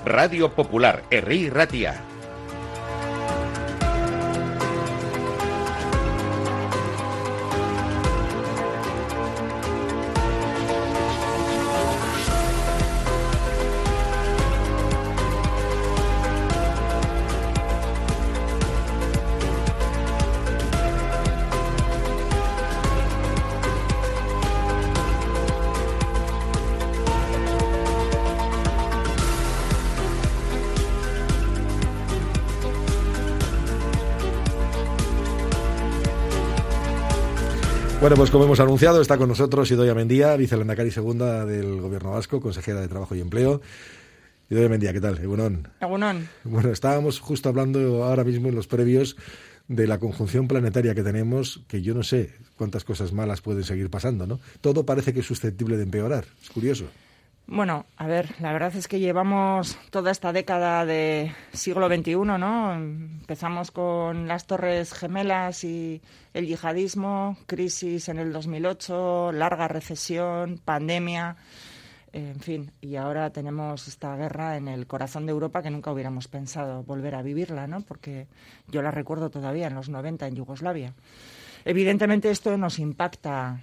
Radio Popular, Herri Ratia. Bueno, pues como hemos anunciado, está con nosotros Idoia Mendia, vicelehendakari segunda del Gobierno vasco, consejera de Trabajo y Empleo. Idoia Mendia, ¿qué tal? Egunon. Egunon. Bueno, estábamos justo hablando ahora mismo en los previos de la conjunción planetaria que tenemos, que yo no sé cuántas cosas malas pueden seguir pasando, ¿no? Todo parece que es susceptible de empeorar. Es curioso. Bueno, a ver, la verdad es que llevamos toda esta década de siglo XXI, ¿no? Empezamos con las Torres Gemelas y el yihadismo, crisis en el 2008, larga recesión, pandemia, en fin. Y ahora tenemos esta guerra en el corazón de Europa que nunca hubiéramos pensado volver a vivirla, ¿no? Porque yo la recuerdo todavía en los 90 en Yugoslavia. Evidentemente esto nos impacta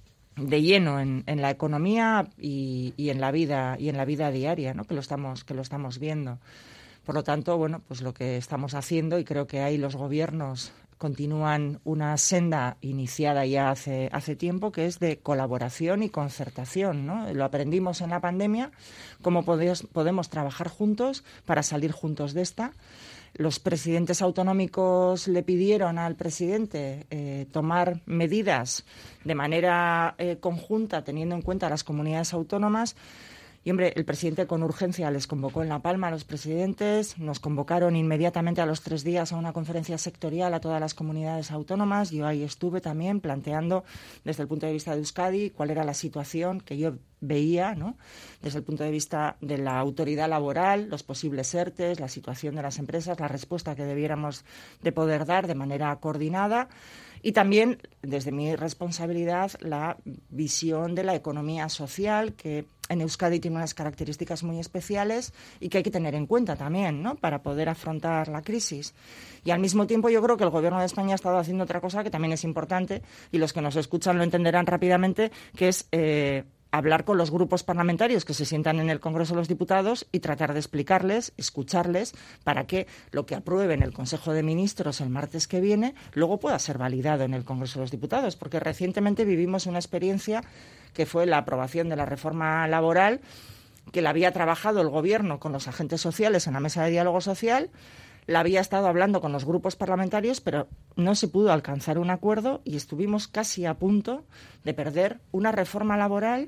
de lleno en la economía y en la vida diaria, ¿no? que lo estamos viendo. Por lo tanto, bueno, pues lo que estamos haciendo, y creo que ahí los gobiernos continúan una senda iniciada ya hace tiempo, que es de colaboración y concertación, ¿no? Lo aprendimos en la pandemia, cómo podemos trabajar juntos para salir juntos de esta. Los presidentes autonómicos le pidieron al presidente tomar medidas de manera conjunta, teniendo en cuenta las comunidades autónomas. Y, hombre, el presidente con urgencia les convocó en La Palma a los presidentes, nos convocaron inmediatamente a los 3 días a una conferencia sectorial a todas las comunidades autónomas. Yo ahí estuve también planteando, desde el punto de vista de Euskadi, cuál era la situación que yo veía, ¿no? Desde el punto de vista de la autoridad laboral, los posibles ERTEs, la situación de las empresas, la respuesta que debiéramos de poder dar de manera coordinada. Y también, desde mi responsabilidad, la visión de la economía social, que en Euskadi tiene unas características muy especiales y que hay que tener en cuenta también, ¿no? Para poder afrontar la crisis. Y al mismo tiempo yo creo que el Gobierno de España ha estado haciendo otra cosa que también es importante, y los que nos escuchan lo entenderán rápidamente, que es hablar con los grupos parlamentarios que se sientan en el Congreso de los Diputados y tratar de explicarles, escucharles, para que lo que aprueben el Consejo de Ministros el martes que viene luego pueda ser validado en el Congreso de los Diputados. Porque recientemente vivimos una experiencia que fue la aprobación de la reforma laboral, que la había trabajado el Gobierno con los agentes sociales en la mesa de diálogo social. La había estado hablando con los grupos parlamentarios, pero no se pudo alcanzar un acuerdo y estuvimos casi a punto de perder una reforma laboral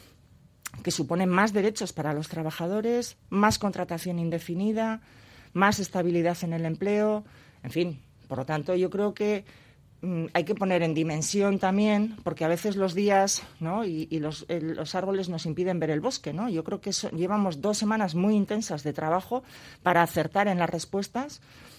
que supone más derechos para los trabajadores, más contratación indefinida, más estabilidad en el empleo, en fin. Por lo tanto, yo creo que hay que poner en dimensión también, porque a veces los días, ¿no? y los árboles nos impiden ver el bosque, ¿no? Yo creo que llevamos 2 semanas muy intensas de trabajo para acertar en las respuestas,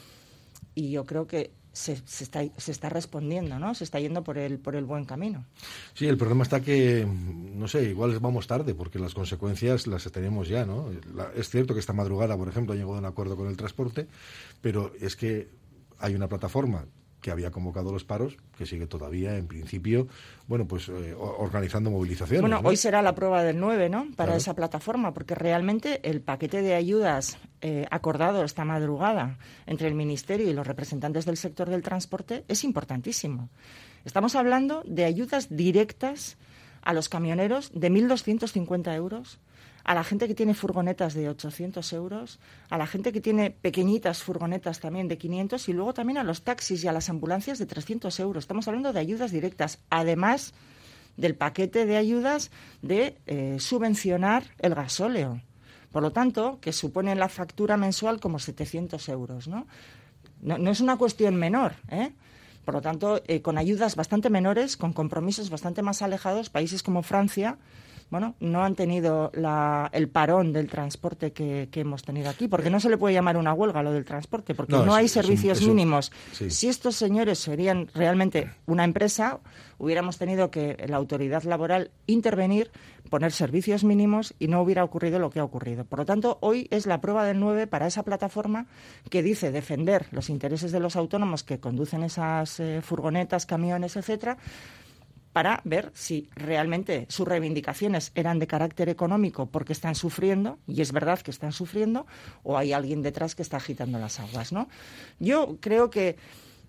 y yo creo que se está respondiendo, ¿no? Se está yendo por el buen camino. Sí, el problema está que, no sé, igual vamos tarde, porque las consecuencias las tenemos ya, ¿no? Es cierto que esta madrugada, por ejemplo, ha llegado a un acuerdo con el transporte, pero es que hay una plataforma que había convocado los paros, que sigue todavía, en principio, bueno, pues organizando movilizaciones. Bueno, ¿no? Hoy será la prueba del 9, ¿no?, para claro, esa plataforma, porque realmente el paquete de ayudas acordado esta madrugada entre el Ministerio y los representantes del sector del transporte es importantísimo. Estamos hablando de ayudas directas a los camioneros de 1.250 euros, a la gente que tiene furgonetas de 800 euros, a la gente que tiene pequeñitas furgonetas también de 500, y luego también a los taxis y a las ambulancias de 300 euros. Estamos hablando de ayudas directas, además del paquete de ayudas de subvencionar el gasóleo. Por lo tanto, que supone en la factura mensual como 700 euros, ¿no? No es una cuestión menor, ¿eh? Por lo tanto, con ayudas bastante menores, con compromisos bastante más alejados, países como Francia, bueno, no han tenido el parón del transporte que hemos tenido aquí, porque no se le puede llamar una huelga a lo del transporte, porque no hay servicios mínimos. Sí. Si estos señores serían realmente una empresa, hubiéramos tenido que la autoridad laboral intervenir, poner servicios mínimos y no hubiera ocurrido lo que ha ocurrido. Por lo tanto, hoy es la prueba del 9 para esa plataforma que dice defender los intereses de los autónomos que conducen esas furgonetas, camiones, etcétera, para ver si realmente sus reivindicaciones eran de carácter económico porque están sufriendo, y es verdad que están sufriendo, o hay alguien detrás que está agitando las aguas, ¿no? Yo creo que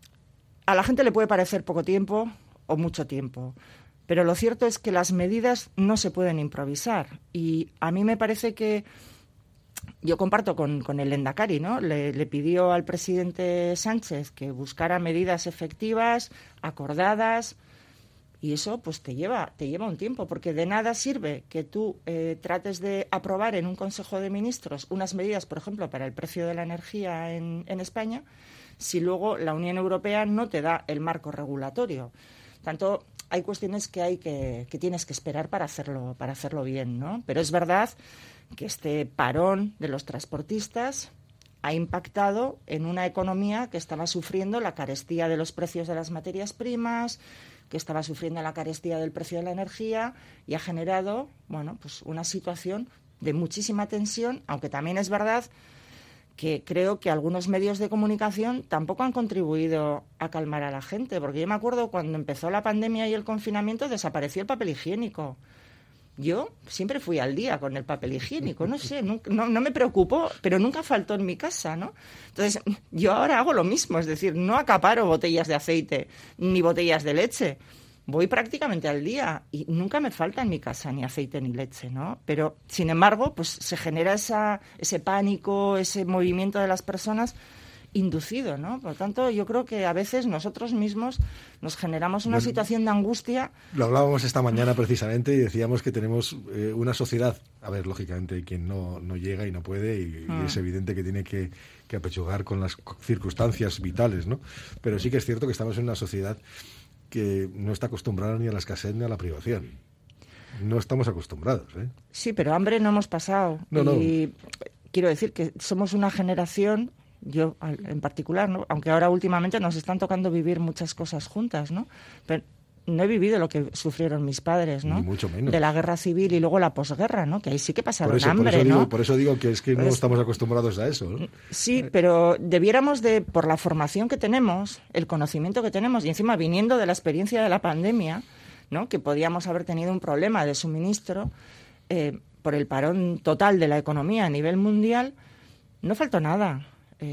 a la gente le puede parecer poco tiempo o mucho tiempo, pero lo cierto es que las medidas no se pueden improvisar, y a mí me parece que yo comparto con el Lehendakari, ¿no? Le pidió al presidente Sánchez que buscara medidas efectivas, acordadas. Y eso pues te lleva un tiempo, porque de nada sirve que tú trates de aprobar en un Consejo de Ministros unas medidas, por ejemplo, para el precio de la energía en España, si luego la Unión Europea no te da el marco regulatorio. Tanto hay cuestiones que tienes que esperar para hacerlo bien, ¿no? Pero es verdad que este parón de los transportistas ha impactado en una economía que estaba sufriendo la carestía de los precios de las materias primas, que estaba sufriendo la carestía del precio de la energía, y ha generado, bueno, pues una situación de muchísima tensión, aunque también es verdad que creo que algunos medios de comunicación tampoco han contribuido a calmar a la gente, porque yo me acuerdo cuando empezó la pandemia y el confinamiento desapareció el papel higiénico. Yo siempre fui al día con el papel higiénico, no sé, no me preocupó, pero nunca faltó en mi casa, ¿no? Entonces, yo ahora hago lo mismo, es decir, no acaparo botellas de aceite ni botellas de leche. Voy prácticamente al día y nunca me falta en mi casa ni aceite ni leche, ¿no? Pero, sin embargo, pues se genera ese pánico, ese movimiento de las personas inducido, ¿no? Por lo tanto, yo creo que a veces nosotros mismos nos generamos una situación de angustia. Lo hablábamos esta mañana precisamente y decíamos que tenemos una sociedad, a ver, lógicamente quien no llega y no puede, y es evidente que tiene que apechugar con las circunstancias vitales, ¿no? Pero sí que es cierto que estamos en una sociedad que no está acostumbrada ni a la escasez ni a la privación. No estamos acostumbrados, ¿eh? Sí, pero hambre no hemos pasado. Y quiero decir que somos una generación, yo en particular, ¿no? Aunque ahora últimamente nos están tocando vivir muchas cosas juntas, ¿no? Pero no he vivido lo que sufrieron mis padres, ¿no? Ni mucho menos. De la guerra civil y luego la posguerra, ¿no? Que ahí sí que pasaron hambre, ¿no? Por eso digo que es que no estamos acostumbrados a eso, ¿no? Sí, pero debiéramos por la formación que tenemos, el conocimiento que tenemos, y encima viniendo de la experiencia de la pandemia, ¿no? Que podíamos haber tenido un problema de suministro por el parón total de la economía a nivel mundial, no faltó nada.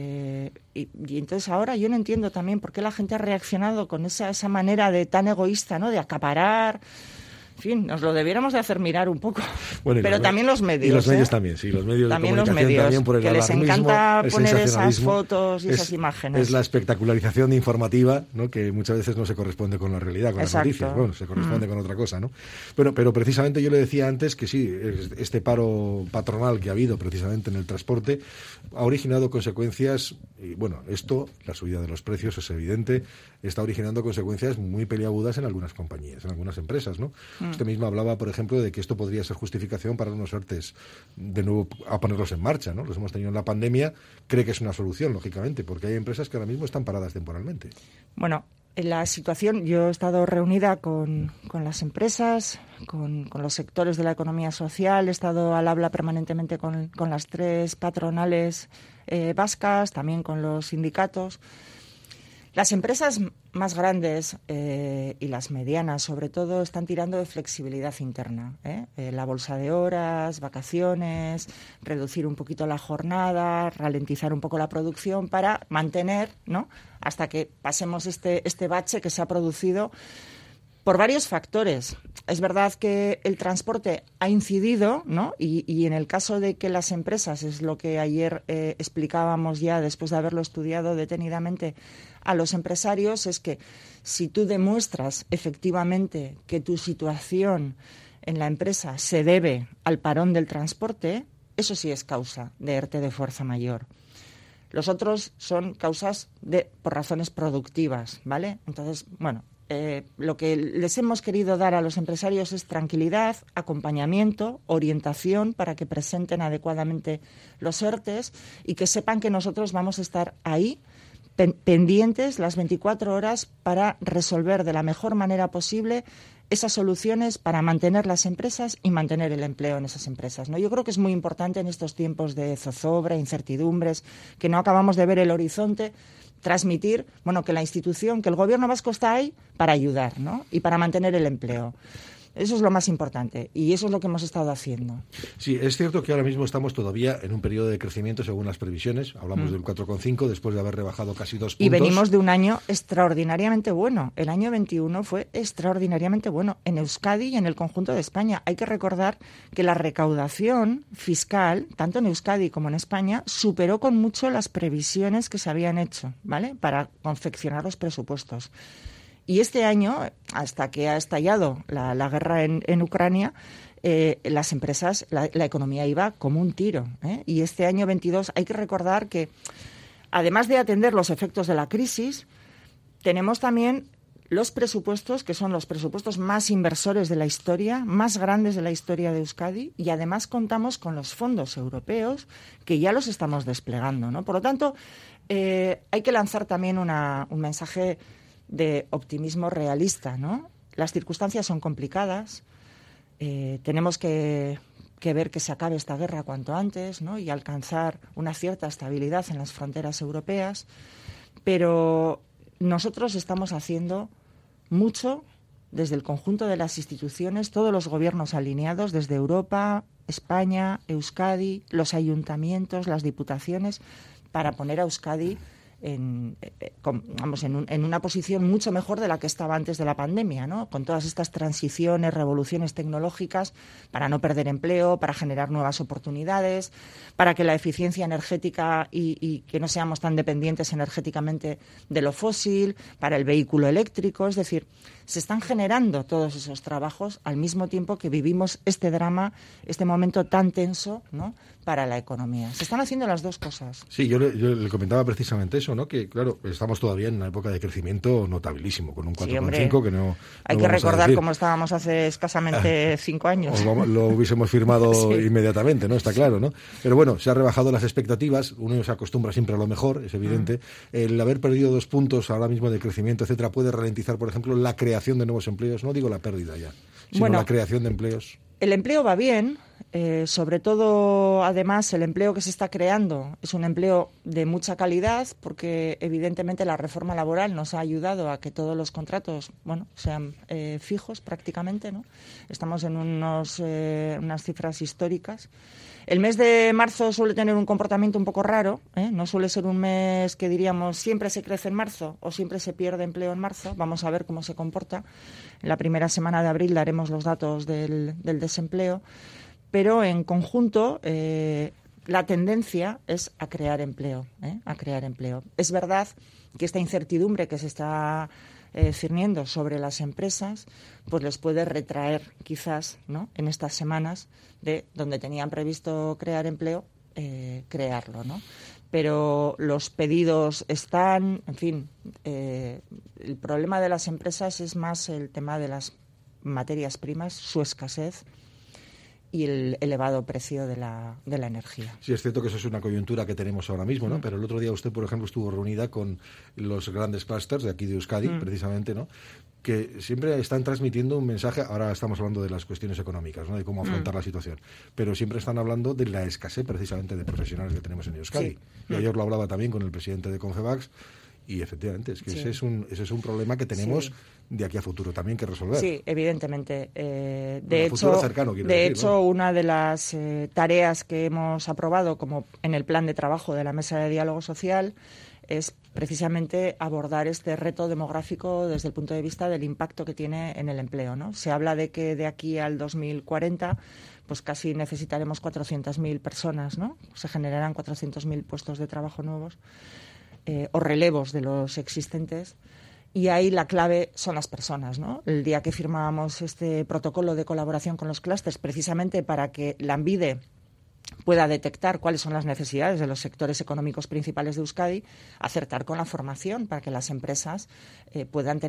Y entonces ahora yo no entiendo también por qué la gente ha reaccionado con esa manera tan egoísta, ¿no? De acaparar. En fin, nos lo debiéramos de hacer mirar un poco. Bueno, pero también los medios. Y los medios también, sí, los medios también de comunicación los medios, también por el que alarmismo, les encanta el poner esas sensacionalismo, fotos y esas imágenes. Es la espectacularización informativa, ¿no? Que muchas veces no se corresponde con la realidad, con Exacto. las noticias. Bueno, se corresponde con otra cosa, ¿no? Pero precisamente yo le decía antes que sí, este paro patronal que ha habido precisamente en el transporte ha originado consecuencias, y bueno, la subida de los precios es evidente, está originando consecuencias muy peliagudas en algunas compañías, en algunas empresas, ¿no? Usted mismo hablaba, por ejemplo, de que esto podría ser justificación para unos ERTEs de nuevo a ponerlos en marcha, ¿no? Los hemos tenido en la pandemia, cree que es una solución, lógicamente, porque hay empresas que ahora mismo están paradas temporalmente. Bueno, en la situación, yo he estado reunida con las empresas, con los sectores de la economía social, he estado al habla permanentemente con las 3 patronales vascas, también con los sindicatos. Las empresas más grandes y las medianas, sobre todo, están tirando de flexibilidad interna, la bolsa de horas, vacaciones, reducir un poquito la jornada, ralentizar un poco la producción para mantener, ¿no?, hasta que pasemos este bache que se ha producido por varios factores. Es verdad que el transporte ha incidido, ¿no? Y en el caso de que las empresas, es lo que ayer explicábamos ya después de haberlo estudiado detenidamente a los empresarios, es que si tú demuestras efectivamente que tu situación en la empresa se debe al parón del transporte, eso sí es causa de ERTE de fuerza mayor. Los otros son causas por razones productivas, ¿vale? Entonces, bueno, lo que les hemos querido dar a los empresarios es tranquilidad, acompañamiento, orientación para que presenten adecuadamente los ERTEs y que sepan que nosotros vamos a estar ahí pendientes las 24 horas para resolver de la mejor manera posible esas soluciones para mantener las empresas y mantener el empleo en esas empresas, ¿no? Yo creo que es muy importante en estos tiempos de zozobra, incertidumbres, que no acabamos de ver el horizonte, transmitir, que la institución, que el gobierno vasco está ahí para ayudar, ¿no? Y para mantener el empleo. Eso es lo más importante y eso es lo que hemos estado haciendo. Sí, es cierto que ahora mismo estamos todavía en un periodo de crecimiento según las previsiones. Hablamos del 4,5 después de haber rebajado casi 2 puntos. Y venimos de un año extraordinariamente bueno. El año 21 fue extraordinariamente bueno en Euskadi y en el conjunto de España. Hay que recordar que la recaudación fiscal, tanto en Euskadi como en España, superó con mucho las previsiones que se habían hecho, ¿vale?, para confeccionar los presupuestos. Y este año, hasta que ha estallado la guerra en Ucrania, las empresas, la economía iba como un tiro, ¿eh? Y este año 22 hay que recordar que, además de atender los efectos de la crisis, tenemos también los presupuestos, que son los presupuestos más inversores de la historia, más grandes de la historia de Euskadi, y además contamos con los fondos europeos que ya los estamos desplegando, ¿no? Por lo tanto, hay que lanzar también un mensaje de optimismo realista, ¿no? Las circunstancias son complicadas, tenemos que ver que se acabe esta guerra cuanto antes, ¿no?, y alcanzar una cierta estabilidad en las fronteras europeas, pero nosotros estamos haciendo mucho desde el conjunto de las instituciones, todos los gobiernos alineados, desde Europa, España, Euskadi, los ayuntamientos, las diputaciones, para poner a Euskadi en una posición mucho mejor de la que estaba antes de la pandemia, ¿no? Con todas estas transiciones, revoluciones tecnológicas, para no perder empleo, para generar nuevas oportunidades, para que la eficiencia energética y que no seamos tan dependientes energéticamente de lo fósil, para el vehículo eléctrico. Es decir, se están generando todos esos trabajos al mismo tiempo que vivimos este drama, este momento tan tenso, ¿no?, para la economía. Se están haciendo las dos cosas. Sí, yo le comentaba precisamente eso, ¿no? Que, claro, estamos todavía en una época de crecimiento notabilísimo, con un 4,5 que no hay que recordar cómo estábamos hace escasamente 5 años. Lo hubiésemos firmado sí, inmediatamente, ¿no? Está claro, ¿no? Pero bueno, se han rebajado las expectativas, uno se acostumbra siempre a lo mejor, es evidente. El haber perdido 2 puntos ahora mismo de crecimiento, etcétera, puede ralentizar, por ejemplo, la creación de nuevos empleos. No digo la pérdida ya, sino la creación de empleos. El empleo va bien, sobre todo, además, el empleo que se está creando es un empleo de mucha calidad, porque evidentemente la reforma laboral nos ha ayudado a que todos los contratos, sean fijos prácticamente, ¿no? Estamos en unas cifras históricas. El mes de marzo suele tener un comportamiento un poco raro, ¿eh? No suele ser un mes que diríamos siempre se crece en marzo o siempre se pierde empleo en marzo. Vamos a ver cómo se comporta. En la primera semana de abril daremos los datos del desempleo, pero en conjunto la tendencia es a crear empleo, a crear empleo. Es verdad que esta incertidumbre que se está cerniendo sobre las empresas, pues les puede retraer quizás, ¿no?, en estas semanas de donde tenían previsto crear empleo, crearlo, ¿no? Pero los pedidos están, en fin, el problema de las empresas es más el tema de las materias primas, su escasez y el elevado precio de la energía. Sí, es cierto que eso es una coyuntura que tenemos ahora mismo, ¿no? Pero el otro día usted, por ejemplo, estuvo reunida con los grandes clústeres de aquí de Euskadi, precisamente, ¿no?, que siempre están transmitiendo un mensaje. Ahora estamos hablando de las cuestiones económicas, ¿no?, de cómo afrontar la situación, pero siempre están hablando de la escasez precisamente de profesionales que tenemos en Euskadi. Sí. Y ayer lo hablaba también con el presidente de Confebask, y efectivamente es que ese es un problema que tenemos de aquí a futuro también que resolver. Sí, evidentemente. De hecho, una de las tareas que hemos aprobado como en el plan de trabajo de la Mesa de Diálogo Social es precisamente abordar este reto demográfico desde el punto de vista del impacto que tiene en el empleo, ¿no? Se habla de que de aquí al 2040 pues casi necesitaremos 400.000 personas, ¿no? Se generarán 400.000 puestos de trabajo nuevos o relevos de los existentes. Y ahí la clave son las personas, ¿no? El día que firmábamos este protocolo de colaboración con los clústeres, precisamente para que Lanbide pueda detectar cuáles son las necesidades de los sectores económicos principales de Euskadi, acertar con la formación para que las empresas puedan tener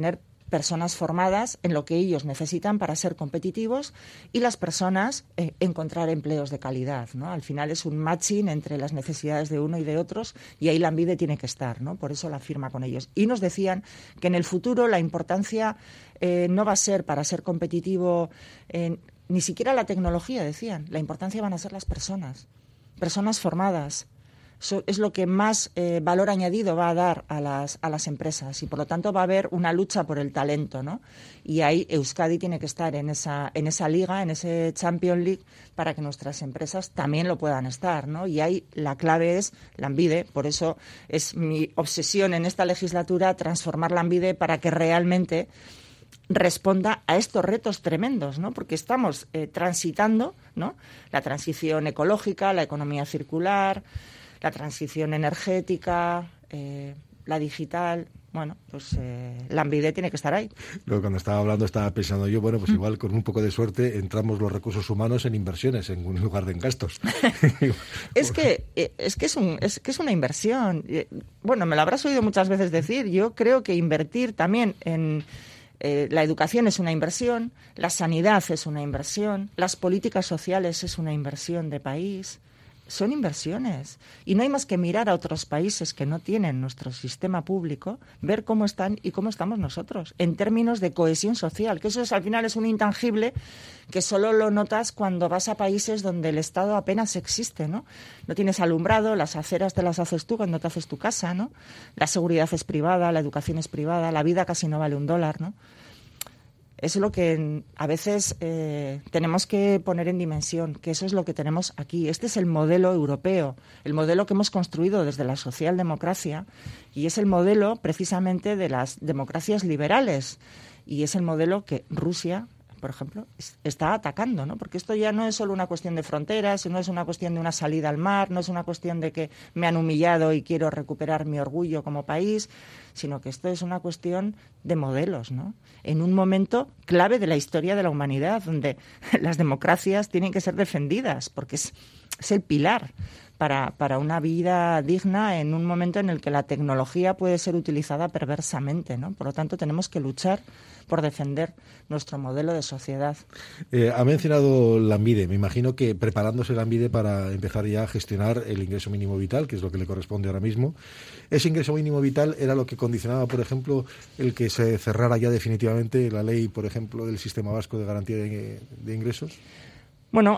personas formadas en lo que ellos necesitan para ser competitivos y las personas encontrar empleos de calidad, ¿no? Al final es un matching entre las necesidades de uno y de otros y ahí Lanbide tiene que estar, ¿no? Por eso la firma con ellos. Y nos decían que en el futuro la importancia no va a ser para ser competitivo ni siquiera la tecnología, decían. La importancia van a ser las personas formadas. Eso es lo que más valor añadido va a dar a las empresas y por lo tanto va a haber una lucha por el talento, ¿no? Y ahí Euskadi tiene que estar en esa liga, en ese Champions League, para que nuestras empresas también lo puedan estar, ¿no? Y ahí la clave es Lanbide, por eso es mi obsesión en esta legislatura transformar Lanbide para que realmente responda a estos retos tremendos, ¿no? Porque estamos transitando, ¿no? La transición ecológica, la economía circular, la transición energética, la digital. Bueno, pues Lanbide tiene que estar ahí. Luego, cuando estaba hablando, estaba pensando yo, bueno, pues igual con un poco de suerte entramos los recursos humanos en inversiones en lugar de en gastos. Es que es una inversión. Bueno, me lo habrás oído muchas veces decir. Yo creo que invertir también en la educación es una inversión, la sanidad es una inversión, las políticas sociales es una inversión de país. Son inversiones. Y no hay más que mirar a otros países que no tienen nuestro sistema público, ver cómo están y cómo estamos nosotros, en términos de cohesión social, que eso al final es un intangible que solo lo notas cuando vas a países donde el Estado apenas existe, ¿no? No tienes alumbrado, las aceras te las haces tú cuando te haces tu casa, ¿no? La seguridad es privada, la educación es privada, la vida casi no vale $1, ¿no? Es lo que a veces tenemos que poner en dimensión, que eso es lo que tenemos aquí. Este es el modelo europeo, el modelo que hemos construido desde la socialdemocracia y es el modelo precisamente de las democracias liberales y es el modelo que Rusia, por ejemplo, está atacando, ¿no? Porque esto ya no es solo una cuestión de fronteras, no es una cuestión de una salida al mar, no es una cuestión de que me han humillado y quiero recuperar mi orgullo como país, sino que esto es una cuestión de modelos, ¿no? En un momento clave de la historia de la humanidad, donde las democracias tienen que ser defendidas, porque es el pilar para una vida digna en un momento en el que la tecnología puede ser utilizada perversamente, ¿no? Por lo tanto, tenemos que luchar por defender nuestro modelo de sociedad. Ha mencionado Lanbide. Me imagino que preparándose Lanbide para empezar ya a gestionar el ingreso mínimo vital, que es lo que le corresponde ahora mismo. ¿Ese ingreso mínimo vital era lo que condicionaba, por ejemplo, el que se cerrara ya definitivamente la ley, por ejemplo, del Sistema Vasco de Garantía de Ingresos? Bueno,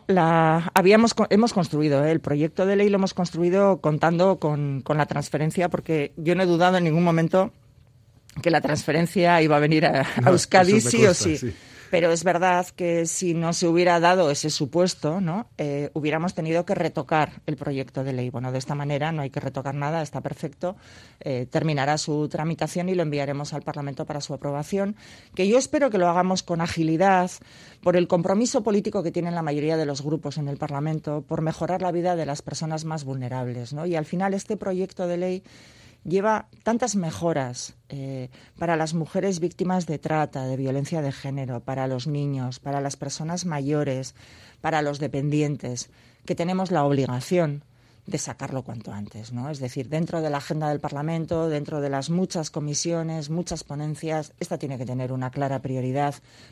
hemos construido el proyecto de ley, lo hemos construido contando con la transferencia, porque yo no he dudado en ningún momento que la transferencia iba a venir a Euskadi sí o sí. Pero es verdad que si no se hubiera dado ese supuesto, ¿no? Hubiéramos tenido que retocar el proyecto de ley. Bueno, de esta manera no hay que retocar nada, está perfecto. Terminará su tramitación y lo enviaremos al Parlamento para su aprobación, que yo espero que lo hagamos con agilidad, por el compromiso político que tienen la mayoría de los grupos en el Parlamento, por mejorar la vida de las personas más vulnerables, ¿no? Y al final este proyecto de ley lleva tantas mejoras para las mujeres víctimas de trata, de violencia de género, para los niños, para las personas mayores, para los dependientes, que tenemos la obligación de sacarlo cuanto antes, ¿no? Es decir, dentro de la agenda del Parlamento, dentro de las muchas comisiones, muchas ponencias, esta tiene que tener una clara prioridad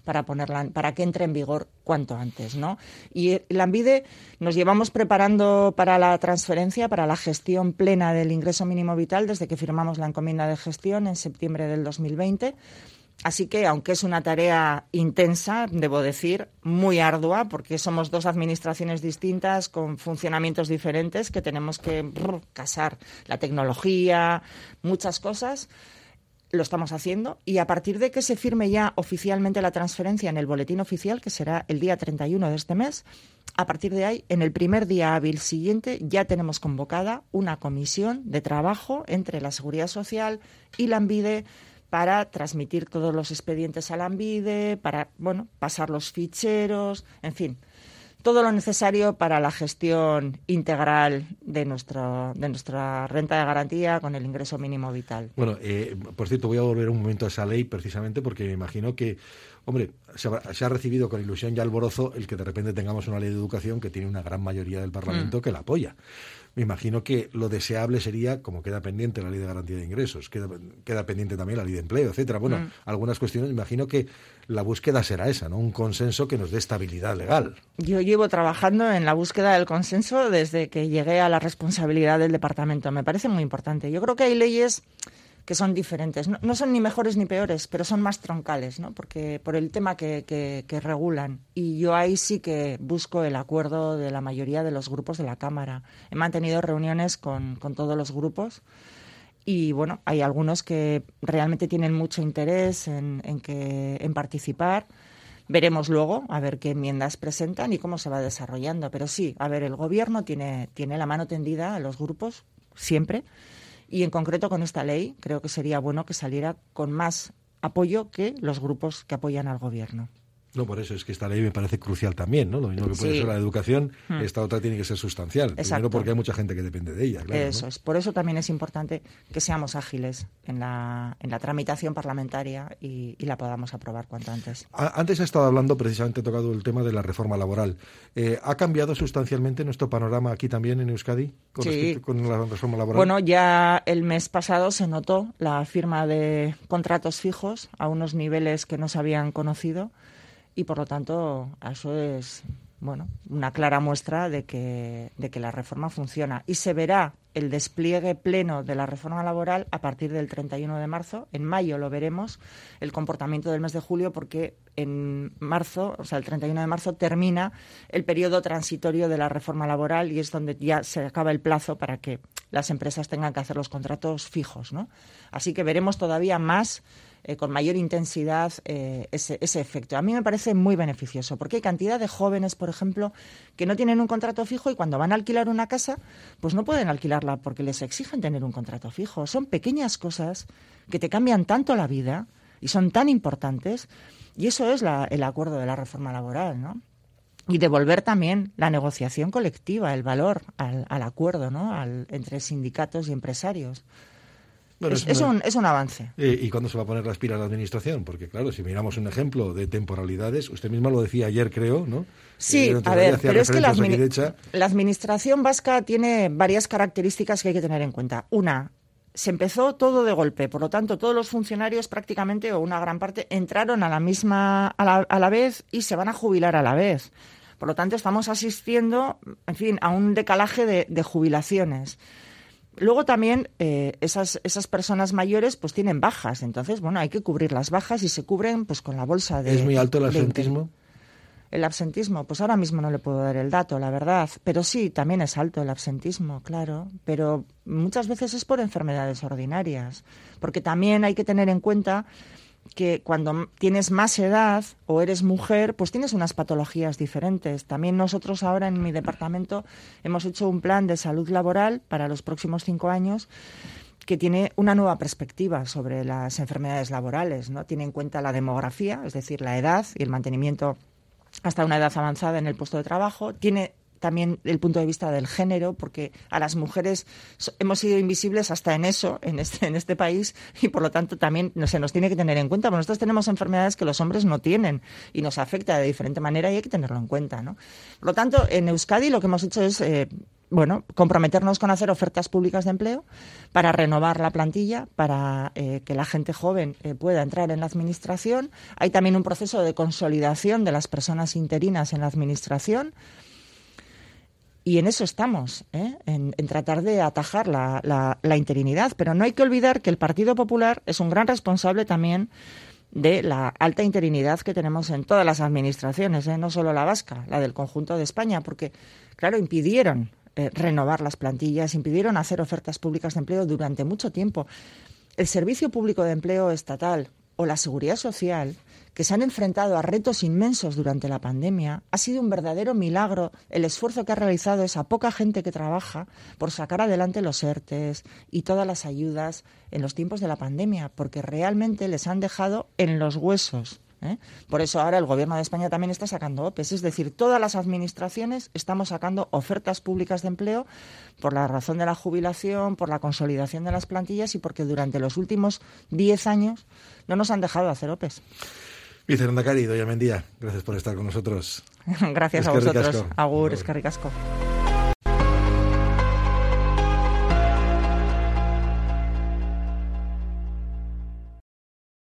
para que entre en vigor cuanto antes, ¿no? Y Lanbide nos llevamos preparando para la transferencia, para la gestión plena del ingreso mínimo vital desde que firmamos la encomienda de gestión en septiembre del 2020. Así que, aunque es una tarea intensa, debo decir, muy ardua, porque somos dos administraciones distintas con funcionamientos diferentes que tenemos que casar la tecnología, muchas cosas, lo estamos haciendo. Y a partir de que se firme ya oficialmente la transferencia en el boletín oficial, que será el día 31 de este mes, a partir de ahí, en el primer día hábil siguiente, ya tenemos convocada una comisión de trabajo entre la Seguridad Social y Lanbide para transmitir todos los expedientes a Lanbide, para pasar los ficheros, en fin, todo lo necesario para la gestión integral de nuestra renta de garantía con el ingreso mínimo vital. Bueno, por cierto, voy a volver un momento a esa ley precisamente porque me imagino que, hombre, se ha recibido con ilusión y alborozo el que de repente tengamos una ley de educación que tiene una gran mayoría del Parlamento que la apoya. me imagino que lo deseable sería, como queda pendiente la ley de garantía de ingresos, queda pendiente también la ley de empleo, etcétera. Bueno, algunas cuestiones, me imagino que la búsqueda será esa, ¿no? Un consenso que nos dé estabilidad legal. Yo llevo trabajando en la búsqueda del consenso desde que llegué a la responsabilidad del departamento. Me parece muy importante. Yo creo que hay leyes que son diferentes. No son ni mejores ni peores, pero son más troncales, ¿no? Porque por el tema que regulan. Y yo ahí sí que busco el acuerdo de la mayoría de los grupos de la Cámara. He mantenido reuniones con todos los grupos y, bueno, hay algunos que realmente tienen mucho interés en participar. Veremos luego a ver qué enmiendas presentan y cómo se va desarrollando. Pero sí, a ver, el Gobierno tiene la mano tendida a los grupos, siempre. Y en concreto con esta ley creo que sería bueno que saliera con más apoyo que los grupos que apoyan al Gobierno. No, por eso es que esta ley me parece crucial también, ¿no? Lo mismo que puede ser la educación, esta otra tiene que ser sustancial. Exacto. Primero porque hay mucha gente que depende de ella, claro. Eso, ¿no? Es. Por eso también es importante que seamos ágiles en la tramitación parlamentaria y la podamos aprobar cuanto antes. Antes ha estado hablando, precisamente he tocado el tema de la reforma laboral. ¿Ha cambiado sustancialmente nuestro panorama aquí también en Euskadi con la reforma laboral? Bueno, ya el mes pasado se notó la firma de contratos fijos a unos niveles que no se habían conocido. Y, por lo tanto, eso es, bueno, una clara muestra de que la reforma funciona. Y se verá el despliegue pleno de la reforma laboral a partir del 31 de marzo. En mayo lo veremos, el comportamiento del mes de julio, porque en marzo, o sea, el 31 de marzo, termina el periodo transitorio de la reforma laboral y es donde ya se acaba el plazo para que las empresas tengan que hacer los contratos fijos, ¿no? Así que veremos todavía más con mayor intensidad ese efecto. A mí me parece muy beneficioso, porque hay cantidad de jóvenes, por ejemplo, que no tienen un contrato fijo y cuando van a alquilar una casa, pues no pueden alquilarla porque les exigen tener un contrato fijo. Son pequeñas cosas que te cambian tanto la vida y son tan importantes, y eso es el acuerdo de la reforma laboral, ¿no? Y devolver también la negociación colectiva, el valor al acuerdo, ¿no? Entre sindicatos y empresarios. Bueno, es un avance. ¿Y cuándo se va a poner las pilas la Administración? Porque, claro, si miramos un ejemplo de temporalidades, usted misma lo decía ayer, creo, ¿no? Sí, a ver, pero es que la Administración vasca tiene varias características que hay que tener en cuenta. Una, se empezó todo de golpe, por lo tanto, todos los funcionarios prácticamente, o una gran parte, entraron a la vez y se van a jubilar a la vez. Por lo tanto, estamos asistiendo, en fin, a un decalaje de jubilaciones. Luego también esas personas mayores pues tienen bajas, entonces bueno, hay que cubrir las bajas y se cubren pues con la bolsa de... ¿Es muy alto el absentismo? El absentismo, pues ahora mismo no le puedo dar el dato, la verdad, pero sí, también es alto el absentismo, claro, pero muchas veces es por enfermedades ordinarias, porque también hay que tener en cuenta que cuando tienes más edad o eres mujer, pues tienes unas patologías diferentes. También nosotros ahora en mi departamento hemos hecho un plan de salud laboral para los próximos 5 años que tiene una nueva perspectiva sobre las enfermedades laborales, ¿no? Tiene en cuenta la demografía, es decir, la edad y el mantenimiento hasta una edad avanzada en el puesto de trabajo. Tiene también el punto de vista del género, porque a las mujeres hemos sido invisibles hasta en eso, en este país, y por lo tanto también se nos tiene que tener en cuenta. Porque nosotros tenemos enfermedades que los hombres no tienen y nos afecta de diferente manera y hay que tenerlo en cuenta, ¿no? Por lo tanto, en Euskadi lo que hemos hecho es comprometernos con hacer ofertas públicas de empleo para renovar la plantilla, para que la gente joven pueda entrar en la Administración. Hay también un proceso de consolidación de las personas interinas en la Administración. Y en eso estamos, en tratar de atajar la interinidad. Pero no hay que olvidar que el Partido Popular es un gran responsable también de la alta interinidad que tenemos en todas las administraciones, no solo la vasca, la del conjunto de España, porque, claro, impidieron renovar las plantillas, impidieron hacer ofertas públicas de empleo durante mucho tiempo. El Servicio Público de Empleo Estatal o la Seguridad Social, que se han enfrentado a retos inmensos durante la pandemia, ha sido un verdadero milagro el esfuerzo que ha realizado esa poca gente que trabaja por sacar adelante los ERTEs y todas las ayudas en los tiempos de la pandemia, porque realmente les han dejado en los huesos. Por eso ahora el Gobierno de España también está sacando OPEs, es decir, todas las administraciones estamos sacando ofertas públicas de empleo por la razón de la jubilación, por la consolidación de las plantillas y porque durante los últimos 10 años no nos han dejado hacer OPEs. Vicelehendakari, Idoia Mendia, gracias por estar con nosotros. Gracias a vosotros. Agur, eskerrik asko.